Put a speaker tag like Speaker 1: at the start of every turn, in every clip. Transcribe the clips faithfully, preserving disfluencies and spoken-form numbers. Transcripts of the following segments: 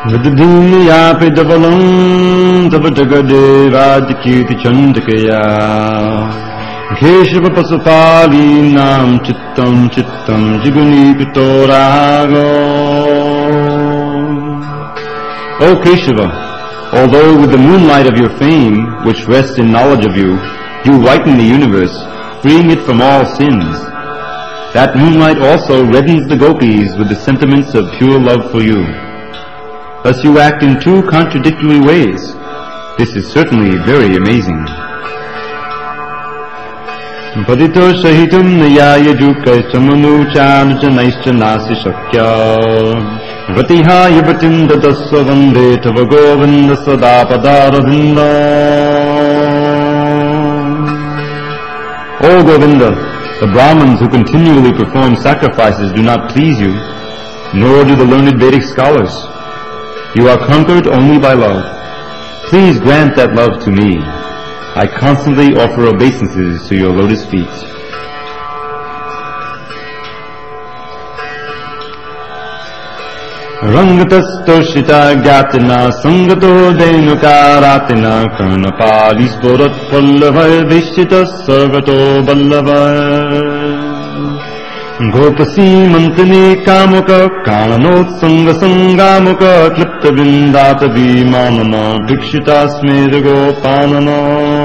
Speaker 1: Vidudhiniyapi davalam Tavatagadevadikirti chandakaya Keshava pasupali nam chittam chittam jigunipito rago. O Keshava, although with the moonlight of your fame, which rests in knowledge of you, you lighten the universe, freeing it from all sins, that moonlight also reddens the gopis with the sentiments of pure love for you. Thus you act in two contradictory ways. This is certainly very amazing. Padito sahitam nayaya jukai samanuchancha naischa nasi shakya Vatihaya vatinda dasya vande tava govinda sada padaravinda. O Govinda, the Brahmins who continually perform sacrifices do not please you, nor do the learned Vedic scholars. You are conquered only by love. Please grant that love to me. I constantly offer obeisances to your lotus feet. Rangatastoshita gatina sangato denukaratina karnapali sporat pallavai vishita sarvato ballavai Gopasi mantani kamuka kananot sanga sangamuka klipta vindata vimanana dikshita smeda gopanana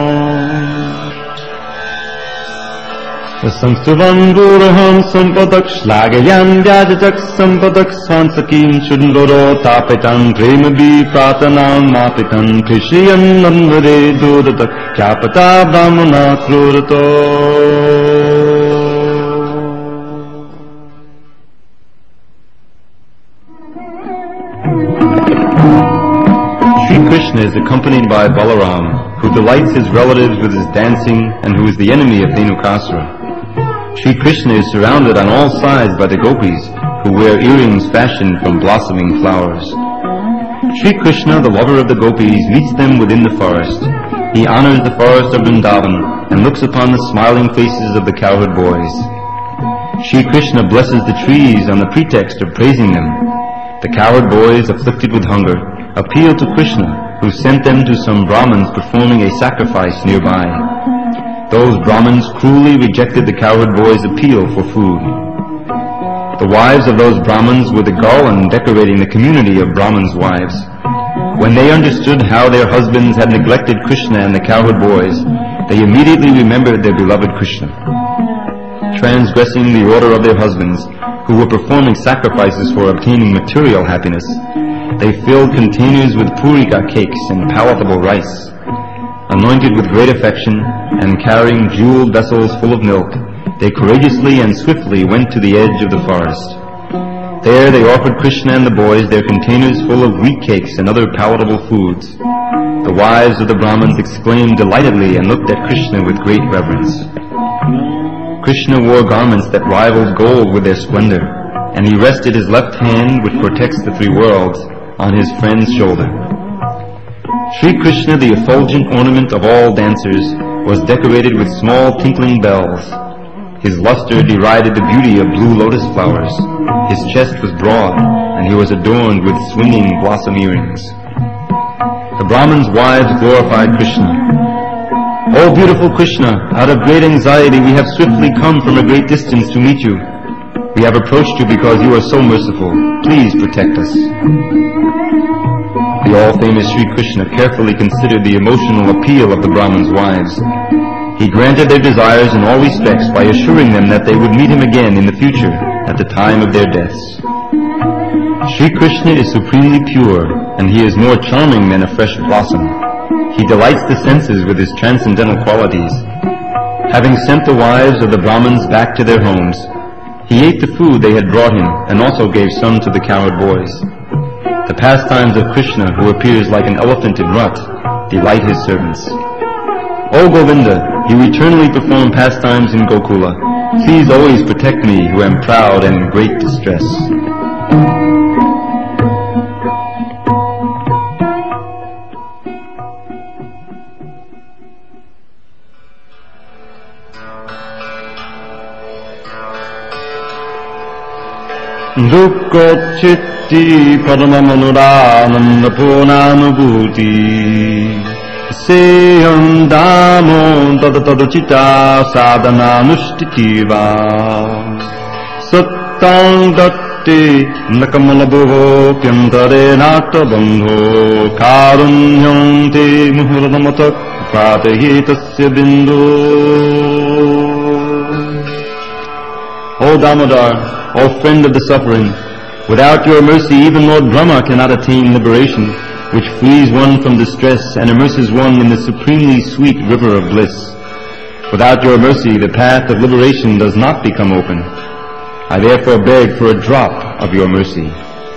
Speaker 1: Samstuvan guraham sampadak shlagayan vyajajak sampadak svansakim chundoro tapitan premabi pratanam mapitan krishiyan nandare dudatak kyapata brahmana krurato. Krishna is accompanied by Balaram, who delights his relatives with his dancing and who is the enemy of Dhenukasura. Sri Krishna is surrounded on all sides by the gopis, who wear earrings fashioned from blossoming flowers. Sri Krishna, the lover of the gopis, meets them within the forest. He honors the forest of Vrindavan and looks upon the smiling faces of the cowherd boys. Sri Krishna blesses the trees on the pretext of praising them. The cowherd boys, afflicted with hunger, appeal to Krishna, who sent them to some Brahmins performing a sacrifice nearby. Those Brahmins cruelly rejected the cowherd boys' appeal for food. The wives of those Brahmins were the garland decorating the community of Brahmins' wives. When they understood how their husbands had neglected Krishna and the cowherd boys, they immediately remembered their beloved Krishna. Transgressing the order of their husbands, who were performing sacrifices for obtaining material happiness, they filled containers with purika cakes and palatable rice. Anointed with great affection and carrying jeweled vessels full of milk, they courageously and swiftly went to the edge of the forest. There they offered Krishna and the boys their containers full of wheat cakes and other palatable foods. The wives of the Brahmins exclaimed delightedly and looked at Krishna with great reverence. Krishna wore garments that rivaled gold with their splendor, and he rested his left hand, which protects the three worlds, on his friend's shoulder. Sri Krishna, the effulgent ornament of all dancers, was decorated with small tinkling bells. His luster derided the beauty of blue lotus flowers. His chest was broad, and he was adorned with swinging blossom earrings. The Brahmins' wives glorified Krishna. O beautiful Krishna, out of great anxiety we have swiftly come from a great distance to meet you. We have approached you because you are so merciful. Please protect us. The all-famous Sri Krishna carefully considered the emotional appeal of the Brahmins' wives. He granted their desires in all respects by assuring them that they would meet him again in the future at the time of their deaths. Sri Krishna is supremely pure, and he is more charming than a fresh blossom. He delights the senses with his transcendental qualities. Having sent the wives of the Brahmins back to their homes, he ate the food they had brought him and also gave some to the cowherd boys. The pastimes of Krishna, who appears like an elephant in rut, delight his servants. O Govinda, you eternally perform pastimes in Gokula. Please always protect me, who am proud and in great distress. Dukkochitti Paramamanura Punanubhuti Seyam Damo Tadataduchita Sadhana Nushtitiva Sattang Datti Nakamalabuho Pyantare Nata Bandho Karunyante Muhuradamatak Pratehitasya Bindu. O Damodar, O friend of the suffering, without your mercy even Lord Brahma cannot attain liberation, which frees one from distress and immerses one in the supremely sweet river of bliss. Without your mercy the path of liberation does not become open. I therefore beg for a drop of your mercy.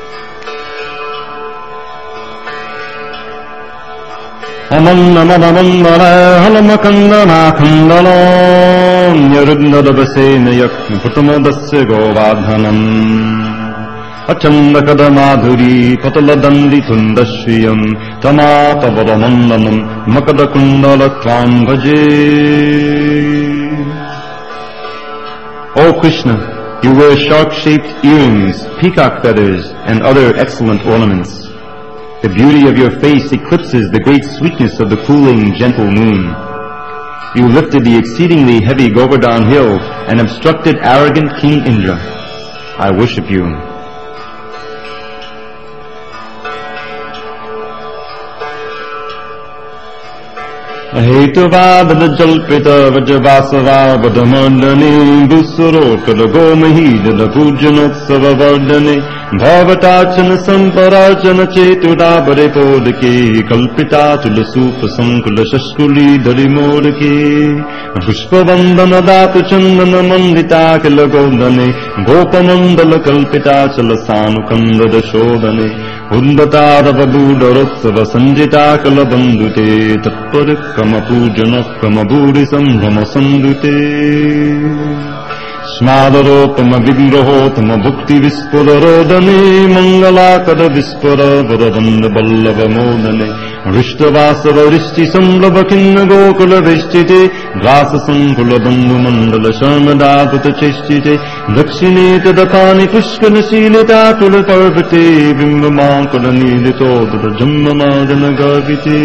Speaker 1: Amannamadamandara halamakandana khandalam yarudnadabasena yakna putamodasya govadhanam achandakadamadhuri pataladandi tundashriyam tamatavadamandanam makadakundalatvang bhaje. O Krishna, you wear shark-shaped earrings, peacock feathers, and other excellent ornaments. The beauty of your face eclipses the great sweetness of the cooling, gentle moon. You lifted the exceedingly heavy Govardhan hill and obstructed arrogant King Indra. I worship you. Ahetavada jalpita vajavasava vadamandane Dusarokada gomahida pujanotsava vardane Bhavatachana samparachana chetudabare podake Kalpita tulasupa sankula shashkuli dharimodake Pushpavandana datu chandana mandita kila godane Gopamandala kalpita chalasanukanda dashodane Undatadava budarotsava sanjita kala bandute Tatparik Kama pujana kama bhuri sambhama sandute Smadaropama vigrahotama bhukti vispudarodane Mangalakada vispura varavanda ballava modane Rishtavasava rishti samlava kinna gokula vishtite Grasa sankula bandhu mandala sharmadapata cheshtite Dakshine tadapani pushkana shilita tula parvate Bimbamankala nilito tada jammamadana gavite.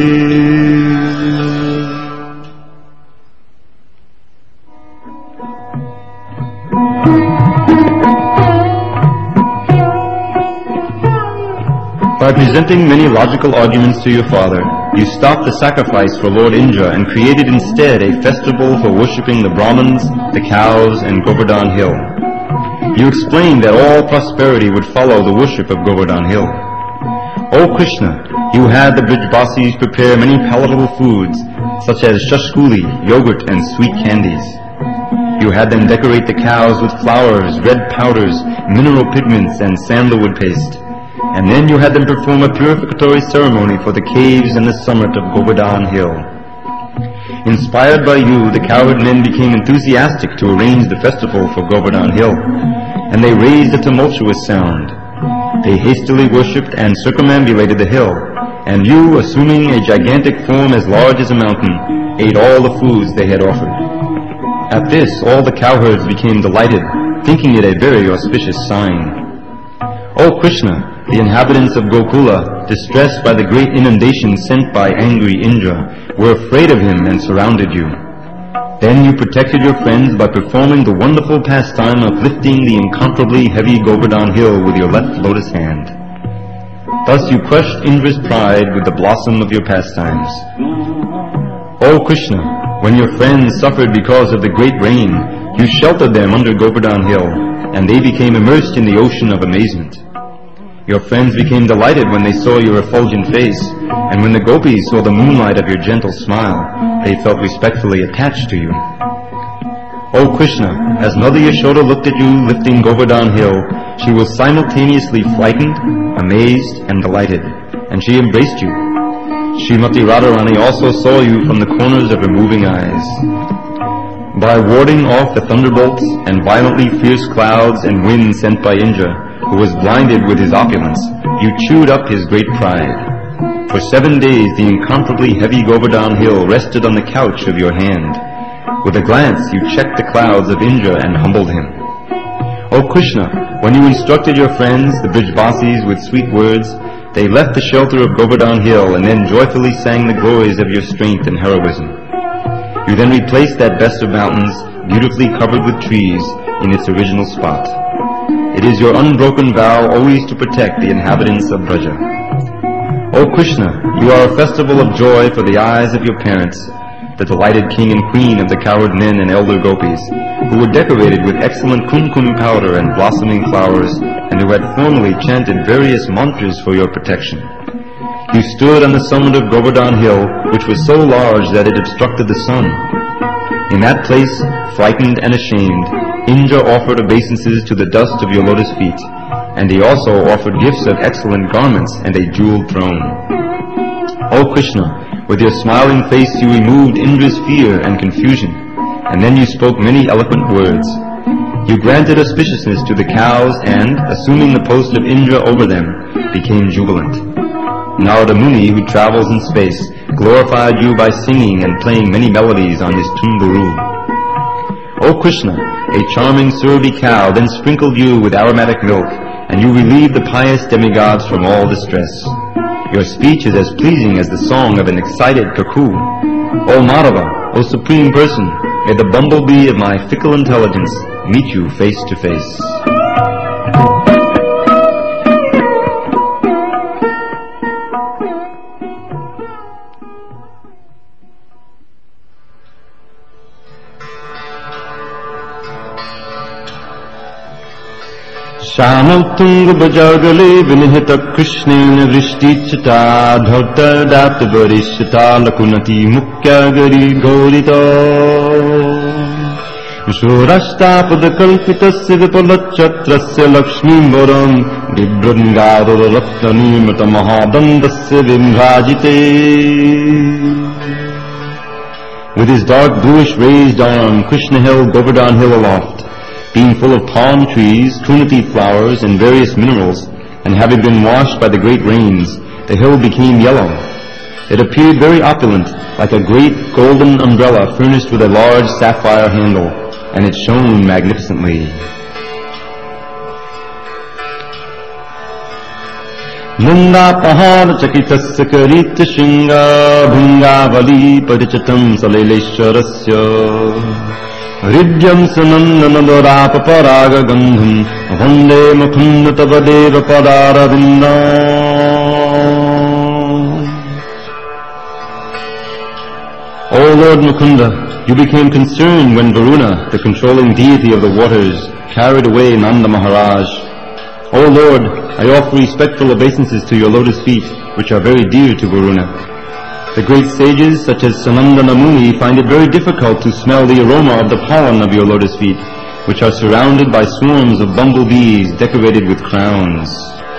Speaker 1: By presenting many logical arguments to your father, you stopped the sacrifice for Lord Indra and created instead a festival for worshipping the Brahmins, the cows, and Govardhan Hill. You explained that all prosperity would follow the worship of Govardhan Hill. O Krishna, you had the Brijbasis prepare many palatable foods, such as shashkuli, yogurt, and sweet candies. You had them decorate the cows with flowers, red powders, mineral pigments, and sandalwood paste. And then you had them perform a purificatory ceremony for the caves and the summit of Govardhan Hill. Inspired by you, the cowherd men became enthusiastic to arrange the festival for Govardhan Hill, and they raised a tumultuous sound. They hastily worshipped and circumambulated the hill, and you, assuming a gigantic form as large as a mountain, ate all the foods they had offered. At this, all the cowherds became delighted, thinking it a very auspicious sign. O Krishna, the inhabitants of Gokula, distressed by the great inundation sent by angry Indra, were afraid of him and surrounded you. Then you protected your friends by performing the wonderful pastime of lifting the incomparably heavy Govardhan Hill with your left lotus hand. Thus you crushed Indra's pride with the blossom of your pastimes. O Krishna, when your friends suffered because of the great rain, you sheltered them under Govardhan Hill, and they became immersed in the ocean of amazement. Your friends became delighted when they saw your effulgent face, and when the gopis saw the moonlight of your gentle smile, they felt respectfully attached to you. O Krishna, as Mother Yashoda looked at you lifting Govardhan Hill, she was simultaneously frightened, amazed, and delighted, and she embraced you. Srimati Radharani also saw you from the corners of her moving eyes. By warding off the thunderbolts and violently fierce clouds and winds sent by Indra, who was blinded with his opulence, you chewed up his great pride. For seven days the incomparably heavy Govardhan Hill rested on the couch of your hand. With a glance you checked the clouds of Indra and humbled him. O Krishna, when you instructed your friends, the Brijvasis, with sweet words, they left the shelter of Govardhan Hill and then joyfully sang the glories of your strength and heroism. You then replaced that best of mountains, beautifully covered with trees, in its original spot. It is your unbroken vow always to protect the inhabitants of Braja. O Krishna, you are a festival of joy for the eyes of your parents, the delighted king and queen of the cowherd men and elder gopis, who were decorated with excellent kumkum powder and blossoming flowers, and who had formerly chanted various mantras for your protection. You stood on the summit of Govardhan Hill, which was so large that it obstructed the sun. In that place, frightened and ashamed, Indra offered obeisances to the dust of your lotus feet, and he also offered gifts of excellent garments and a jeweled throne. O Krishna, with your smiling face you removed Indra's fear and confusion, and then you spoke many eloquent words. You granted auspiciousness to the cows and, assuming the post of Indra over them, became jubilant. Narada Muni, who travels in space, glorified you by singing and playing many melodies on his tumburu. O Krishna, a charming Surabhi cow then sprinkled you with aromatic milk, and you relieved the pious demigods from all distress. Your speech is as pleasing as the song of an excited cuckoo. O Madhava, O Supreme Person, may the bumblebee of my fickle intelligence meet you face to face. Shanautunga bajagale vinihita krishnena vrishtichita dhauta dapta varishita lakunati mukyagari gaurita Shurashtapada kalpitasya vipalachatrasya lakshmimvaram vibrangadara ratnanimata mahadandasya vimrajite. With his dark bluish raised arm, Krishna held Govardhan Hill aloft. Being full of palm trees, trinity flowers, and various minerals, and having been washed by the great rains, the hill became yellow. It appeared very opulent, like a great golden umbrella furnished with a large sapphire handle, and it shone magnificently. Nanda pahar chakitasya karita shinga bhungavali parichatam saleleshwarasya Ridyam sanandanadorapa paraga gandham Vande mukhunda tavadeva padaravinda. O Lord Mukunda, you became concerned when Varuna, the controlling deity of the waters, carried away Nanda Maharaj. O Lord, I offer respectful obeisances to your lotus feet, which are very dear to Varuna. The great sages, such as Sanandana Muni, find it very difficult to smell the aroma of the pollen of your lotus feet, which are surrounded by swarms of bumblebees decorated with crowns.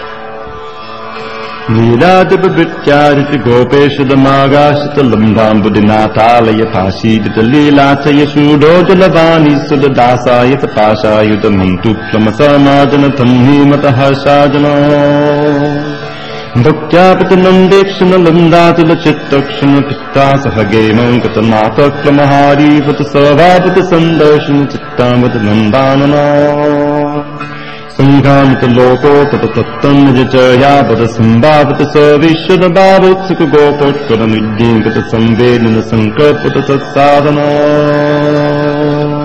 Speaker 1: Leeladibabrityarit gopeshadamagashita lambdam buddhinatalaya pasidita leelataya sudojalavani sudadasayata pashayuta mantuklamasamajanam tanhimataha shajana. Bhaktya nandekshana landatila chittakshana pitta sahage mankata nataklamahari vata savabata sandarshana chittamata nandanana Sanghamita loko tata tattam jachaya vata sambhavata savishada bhavutsaka gopotkara nidyinkata samvedana sankarpata tatsadhana.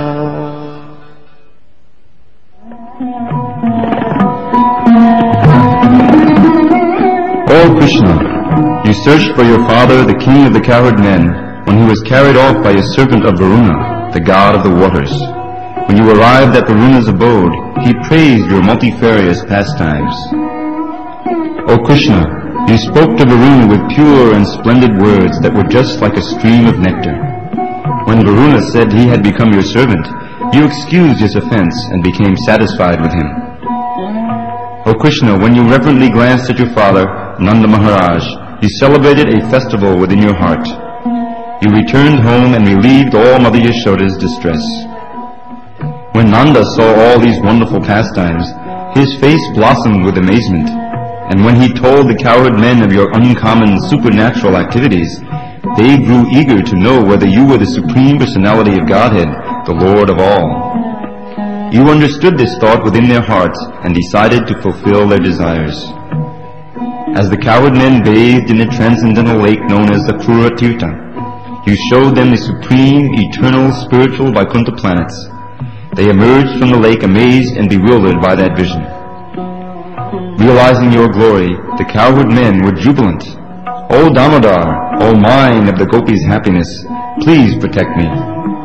Speaker 1: O Krishna, you searched for your father, the king of the cowherd men, when he was carried off by a serpent of Varuna, the god of the waters. When you arrived at Varuna's abode, he praised your multifarious pastimes. O Krishna, you spoke to Varuna with pure and splendid words that were just like a stream of nectar. When Varuna said he had become your servant, you excused his offense and became satisfied with him. O Krishna, when you reverently glanced at your father, Nanda Maharaj, you celebrated a festival within your heart. You returned home and relieved all Mother Yashoda's distress. When Nanda saw all these wonderful pastimes, his face blossomed with amazement, and when he told the cowherd men of your uncommon supernatural activities, they grew eager to know whether you were the Supreme Personality of Godhead, the Lord of all. You understood this thought within their hearts and decided to fulfill their desires. As the cowherd men bathed in the transcendental lake known as the Krura Tirtha, you showed them the supreme, eternal, spiritual Vaikuntha planets. They emerged from the lake amazed and bewildered by that vision. Realizing your glory, the cowherd men were jubilant. O Damodar, O mine of the gopis' happiness, please protect me.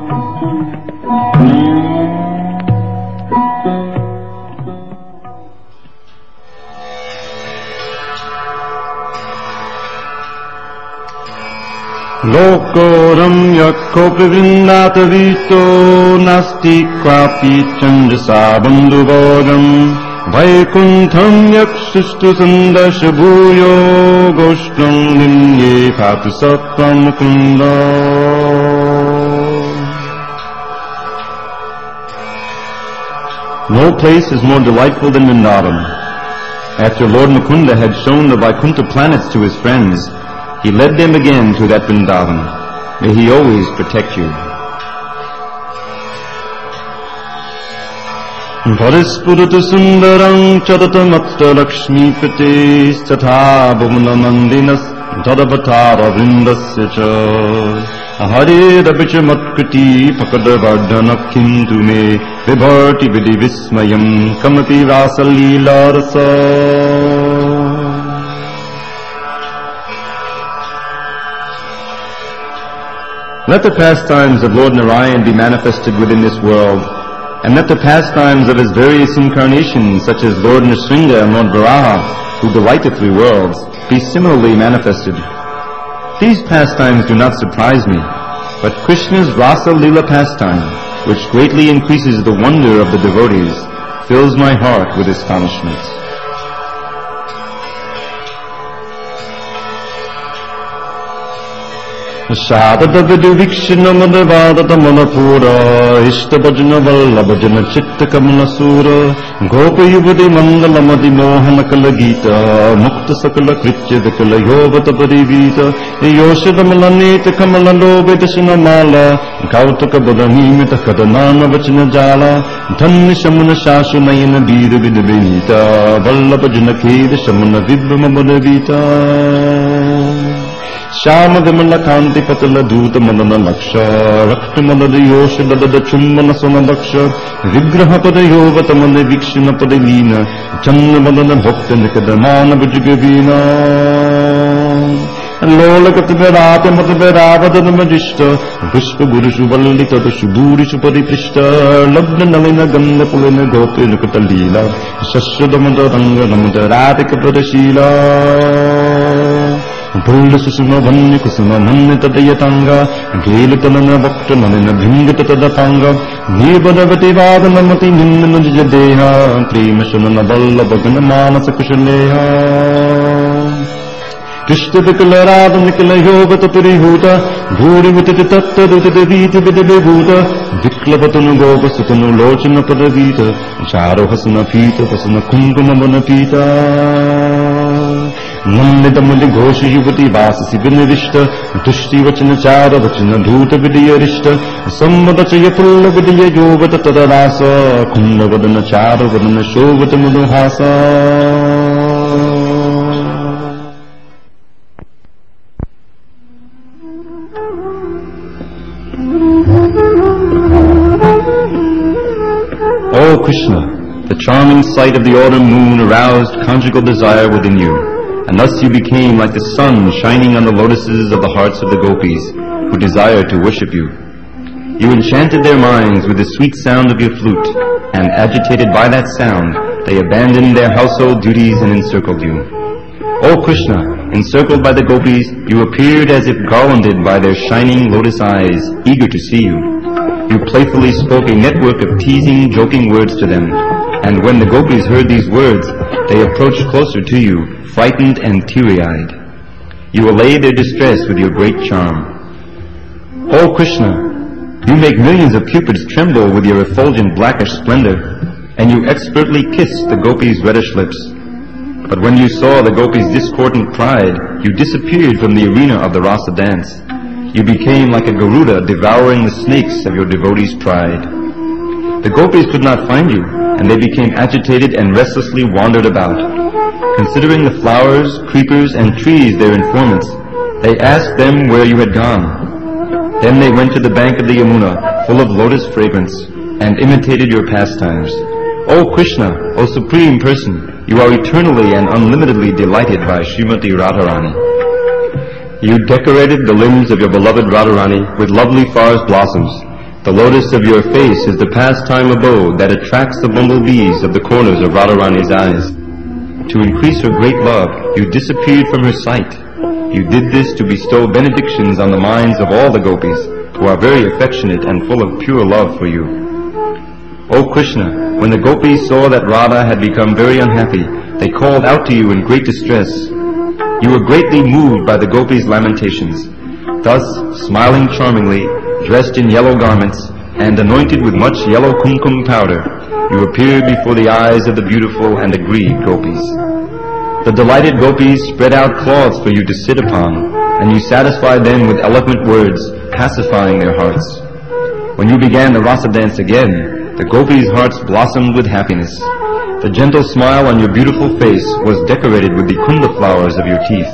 Speaker 1: Lokoram yakopi vrindata vito nasti kwapi chandasa bandhubodam Vaikuntham yakshishtu sandasha bhuyo goshtam linye patu sattvam mukunda. No place is more delightful than Vrindavan. After Lord Mukunda had shown the Vaikuntha planets to his friends, he led them again to that Vrindavan. May he always protect you. Parispurata sundaram charatamatta lakshmipate statha bhuvanamandinas tadavatara vrindasya cha Hare rabicha matkriti pakadavardhana kintu me vibharti vidhi vismayam kamati rasa leela rasa. Let the pastimes of Lord Narayan be manifested within this world, and let the pastimes of his various incarnations, such as Lord Nrsimha and Lord Varaha, who delight the three worlds, be similarly manifested. These pastimes do not surprise me, but Krishna's Rasa Leela pastime, which greatly increases the wonder of the devotees, fills my heart with astonishment. Shadata vidu vikshina madhavadata manapura Ishta bhajana valla bhajana chitta kamana sura Gopa yuvadi mandala madi mohana kala gita Mukta sakala kritya vikala yogata parivita Yoshada malanita kamala lobe dashina mala Gautaka badhanimita kadanana vachana jala Dhanni shamana shashu nayana bira vidabhinita Valla bhajana keda shamana vibhama badhavita Shama vimala kanti patala dhuta manana laksha Rakta manada yosha dadada chummana sona laksha Vigraha pada yovata manda vikshina pada leena Channa manana bhakta nikadamana bhajagavina Lola katavirata mataviravadana majishta Pushpa gurushu vallita dushuburishu pariprishta Labna nalina ganda pulina gopi nukata leela Shashradamada ranga namada radhika padashila Pulla susuma vanni kusuma manni tadayatanga Gelitanana bhakta manina bhingata tadatanga Nibadavati vadanamati ninnana jadeha Prema shanana balla bhagana manasa kushaleha Krishta vikala radha nikala yogata parihuta Bhuri vitati tatta dutati viti vidabhibhuta Viklavatanu gopa sutanu lochana padavita Charo hasana pita hasana kunkuma vanapita Nandita muli ghosha yuvati vasasi vinirishta Tushti vachana chara vachana dhuta vidya rishta Sammada chaya pulla vidya yogata tadarasa Kunda vadana chara vadana shovata madhuhasa. O Krishna, the charming sight of the autumn moon aroused conjugal desire within you, and thus you became like the sun shining on the lotuses of the hearts of the gopis, who desire to worship you. You enchanted their minds with the sweet sound of your flute, and agitated by that sound, they abandoned their household duties and encircled you. O Krishna, encircled by the gopis, you appeared as if garlanded by their shining lotus eyes, eager to see you. You playfully spoke a network of teasing, joking words to them, and when the gopis heard these words, they approached closer to you, frightened and teary-eyed. You allayed their distress with your great charm. O Krishna, you make millions of cupids tremble with your effulgent blackish splendor, and you expertly kissed the gopis' reddish lips. But when you saw the gopis' discordant pride, you disappeared from the arena of the rasa dance. You became like a Garuda devouring the snakes of your devotees' pride. The gopis could not find you, and they became agitated and restlessly wandered about. Considering the flowers, creepers, and trees their informants, they asked them where you had gone. Then they went to the bank of the Yamuna, full of lotus fragrance, and imitated your pastimes. O Krishna, O Supreme Person, you are eternally and unlimitedly delighted by Srimati Radharani. You decorated the limbs of your beloved Radharani with lovely forest blossoms. The lotus of your face is the pastime abode that attracts the bumblebees of the corners of Radharani's eyes. To increase her great love, you disappeared from her sight. You did this to bestow benedictions on the minds of all the gopis, who are very affectionate and full of pure love for you. O Krishna, when the gopis saw that Radha had become very unhappy, they called out to you in great distress. You were greatly moved by the gopis' lamentations. Thus, smiling charmingly, dressed in yellow garments, and anointed with much yellow kumkum powder, you appeared before the eyes of the beautiful and aggrieved gopis. The delighted gopis spread out cloths for you to sit upon, and you satisfied them with eloquent words, pacifying their hearts. When you began the rasa dance again, the gopis' hearts blossomed with happiness. The gentle smile on your beautiful face was decorated with the kunda flowers of your teeth.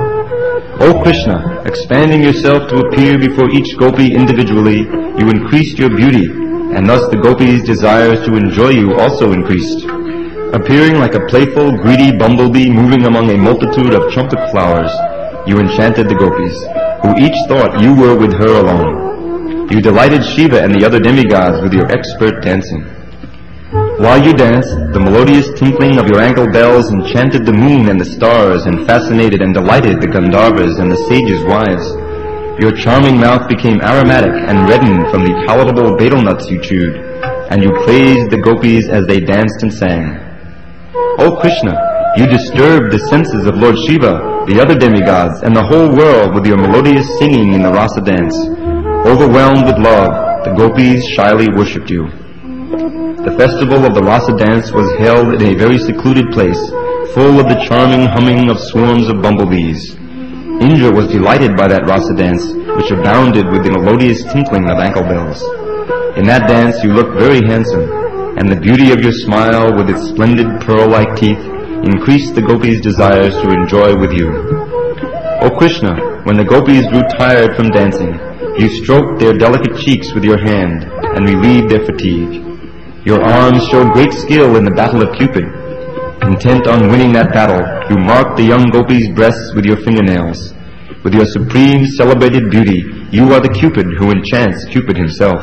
Speaker 1: O Krishna, expanding yourself to appear before each gopi individually, you increased your beauty, and thus the gopis' desires to enjoy you also increased. Appearing like a playful, greedy bumblebee moving among a multitude of trumpet flowers, you enchanted the gopis, who each thought you were with her alone. You delighted Shiva and the other demigods with your expert dancing. While you danced, the melodious tinkling of your ankle bells enchanted the moon and the stars, and fascinated and delighted the Gandharvas and the sages' wives. Your charming mouth became aromatic and reddened from the palatable betel nuts you chewed, and you praised the gopis as they danced and sang. O Krishna, you disturbed the senses of Lord Shiva, the other demigods, and the whole world with your melodious singing in the rasa dance. Overwhelmed with love, the gopis shyly worshipped you. The festival of the rasa dance was held in a very secluded place, full of the charming humming of swarms of bumblebees. Indra was delighted by that rasa dance, which abounded with the melodious tinkling of ankle bells. In that dance you looked very handsome, and the beauty of your smile with its splendid pearl-like teeth increased the gopis' desires to enjoy with you. O Krishna, when the gopis grew tired from dancing, you stroked their delicate cheeks with your hand and relieved their fatigue. Your arms showed great skill in the battle of Cupid. Intent on winning that battle, you marked the young gopis' breasts with your fingernails. With your supreme celebrated beauty, you are the Cupid who enchants Cupid himself.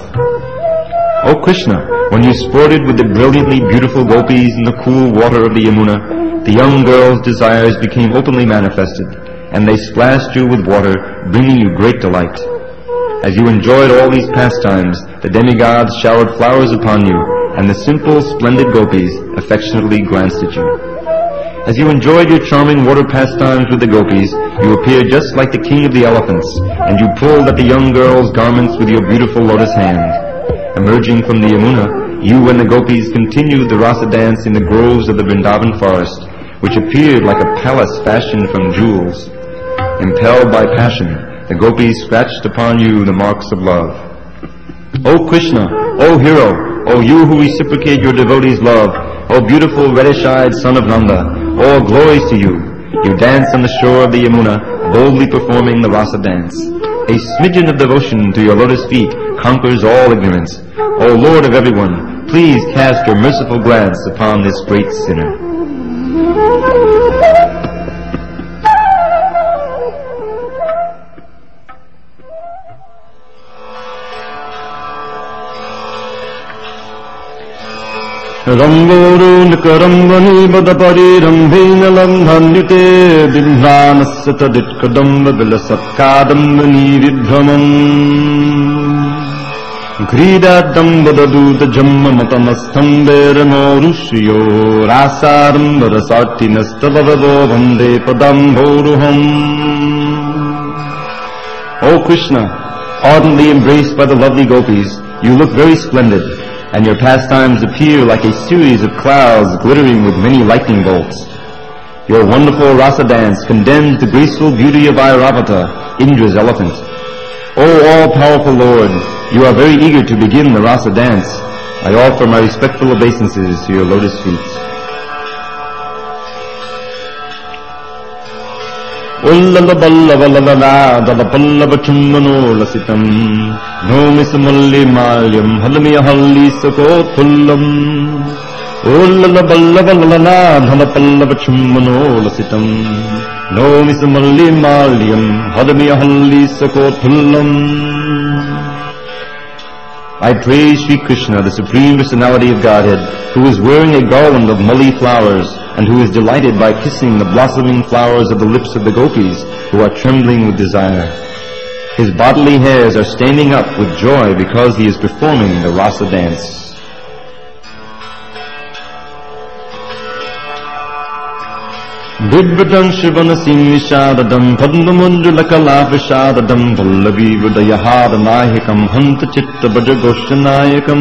Speaker 1: O Krishna, when you sported with the brilliantly beautiful gopis in the cool water of the Yamuna, the young girls' desires became openly manifested, and they splashed you with water, bringing you great delight. As you enjoyed all these pastimes, the demigods showered flowers upon you, and the simple, splendid gopis affectionately glanced at you. As you enjoyed your charming water pastimes with the gopis, you appeared just like the king of the elephants, and you pulled at the young girls' garments with your beautiful lotus hand. Emerging from the Yamuna, you and the gopis continued the rasa dance in the groves of the Vrindavan forest, which appeared like a palace fashioned from jewels. Impelled by passion, the gopis scratched upon you the marks of love. O Krishna, O hero, O you who reciprocate your devotees' love, O beautiful reddish-eyed son of Nanda, all glories to you. You dance on the shore of the Yamuna, boldly performing the rasa dance. A smidgen of devotion to your lotus feet conquers all ignorance. O Lord of everyone, please cast your merciful glance upon this great sinner.
Speaker 2: Ramboro Nikarambani Badapari Rambhena Lambhanyute Dimhanasya Taditkadamba Vilasatkadambani Vibhramam Gridadam Badaduta Jamma Matamasthambera Rushyo Rasaram Varasartinastabhavavo Vande Padambhoruham. O Krishna, ardently embraced by the lovely gopis, you look very splendid, and your pastimes appear like a series of clouds glittering with many lightning bolts. Your wonderful rasa dance condemns the graceful beauty of Airavata, Indra's elephant. O all-powerful Lord, you are very eager to begin the rasa dance.
Speaker 1: I offer my respectful obeisances to your lotus feet. Ullala ballava lalala dala ballava chummano lasitam nomismalli malyam halmiya halli sakotullam Ullala ballava lalala dala ballava chummano lasitam nomismalli malyam halmiya halli sakotullam I praise Sri Krishna, the Supreme Personality of Godhead, who is wearing a garland of mully flowers, and who is delighted by kissing the blossoming flowers of the lips of the gopis, who are trembling with desire. His bodily hairs are standing up with joy because he is performing the rasa dance. Vibradam Shivana Singishadadam Padmamunjula Kalapishadadam Pallavi Vidayahada Nayakam Hanta Chitta Bhajagoshtanayakam.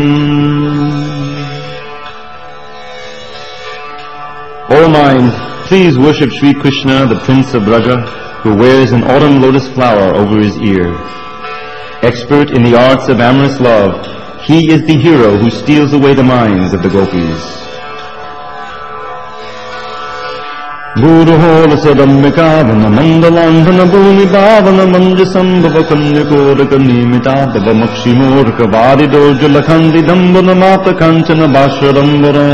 Speaker 1: O mind, please worship Sri Krishna, the Prince of Braja, who wears an autumn lotus flower over his ear. Expert in the arts of amorous love, he is the hero who steals away the minds of the gopis. Guru hola sadammikavana mandalandhana bhumi bhavana manja sambhava kanyakoraka nimitadava makshimorka varidojala kandidambana mata kanchana bhasharambara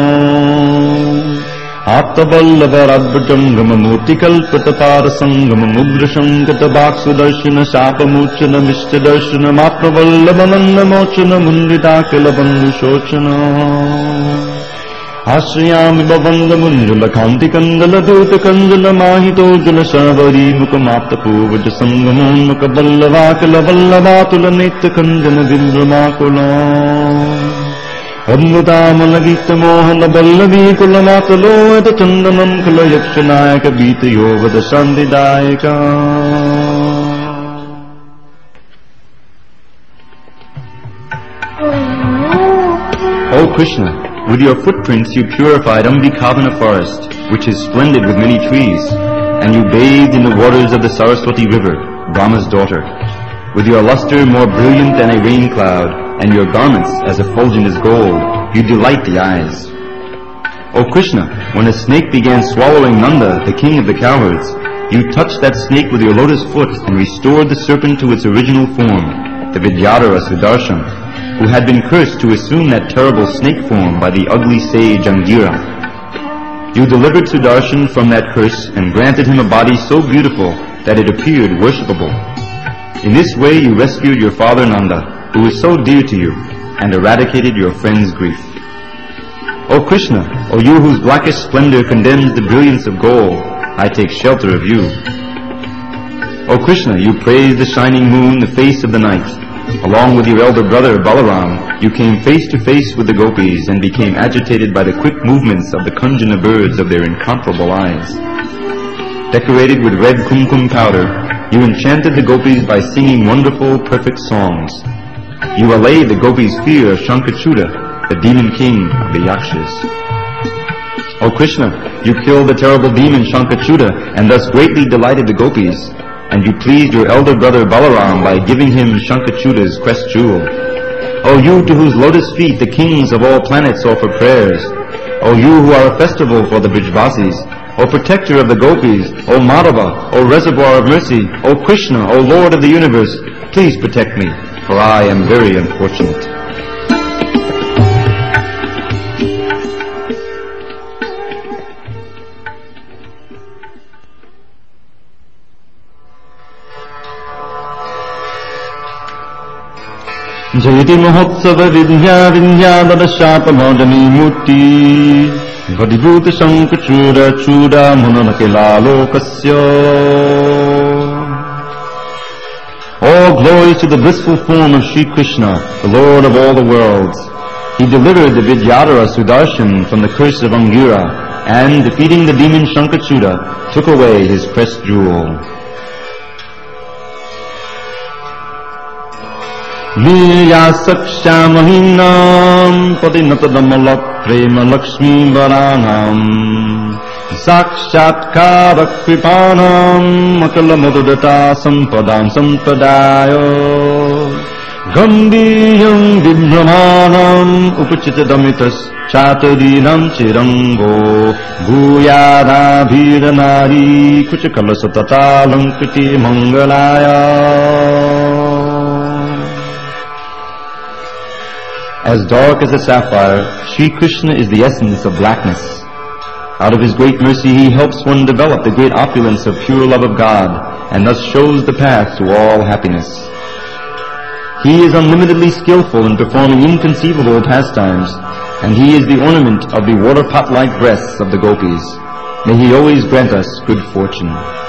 Speaker 1: Attavallava radbhajam gamamurti kalpata parasangama mudrashankata bhaksudarshana shapamuchana mishtadarshana matravallava mandamochana mundidakila bandhushochana Ashriyami bhavanga munjula kanti kandala dhuta kanjala mahitojula shavari mukha mapta puvaja sangamon mukha ballavakala ballavatula netta kanjana vindраmakula Ammutamala gita mohana ballavi kula matalo eta chandanam kula yakshanayaka vita yogada sandhidayaka O Krishna, with your footprints you purified Ambikavana forest, which is splendid with many trees, and you bathed in the waters of the Saraswati river, Brahma's daughter. With your luster more brilliant than a rain cloud, and your garments as effulgent as gold, you delight the eyes. O Krishna, when a snake began swallowing Nanda, the king of the cowherds, you touched that snake with your lotus foot and restored the serpent to its original form, the Vidyadhara Sudarshan, who had been cursed to assume that terrible snake form by the ugly sage Angira. You delivered Sudarshan from that curse and granted him a body so beautiful that it appeared worshipable. In this way you rescued your father Nanda, who is so dear to you, and eradicated your friend's grief. O Krishna, O you whose blackish splendor condemns the brilliance of gold, I take shelter of you. O Krishna, you praise the shining moon, the face of the night. Along with your elder brother Balaram, you came face to face with the gopis and became agitated by the quick movements of the Kanjana birds of their incomparable eyes. Decorated with red kumkum powder, you enchanted the gopis by singing wonderful, perfect songs. You allayed the gopis' fear of Shankachuta, the demon king of the Yakshas. O Krishna, you killed the terrible demon Shankachuta and thus greatly delighted the gopis. And you pleased your elder brother Balaram by giving him Shankachuta's crest jewel. O you to whose lotus feet the kings of all planets offer prayers. O you who are a festival for the Brijvasis. O protector of the gopis. O Madhava. O reservoir of mercy. O Krishna. O Lord of the universe. Please protect me, for I am very unfortunate. Jayati Mahotsava Vidya Vinyadara Shapamodani Muti Vadibhuta Shankachura Chuda Munanakila Lokasya. All glory to the blissful form of Sri Krishna, the Lord of all the worlds. He delivered the Vidyadhara Sudarshan from the curse of Angira, and defeating the demon Shankachuta, took away his crest jewel. Liya Sakshamahinam Padinatadamalak Prema Lakshmi Varanam Sakshatkara Kripanam Makala Madhudata Sampadam Sampadayo Gandhiyam Vibhramanam upachitadamitas chatarinam chirango bhuyadabhiranari kuchakalasatatalamkriti mangalaya. As dark as a sapphire, Sri Krishna is the essence of blackness. Out of His great mercy, He helps one develop the great opulence of pure love of God, and thus shows the path to all happiness. He is unlimitedly skillful in performing inconceivable pastimes, and He is the ornament of the water pot-like breasts of the gopis. May He always grant us good fortune.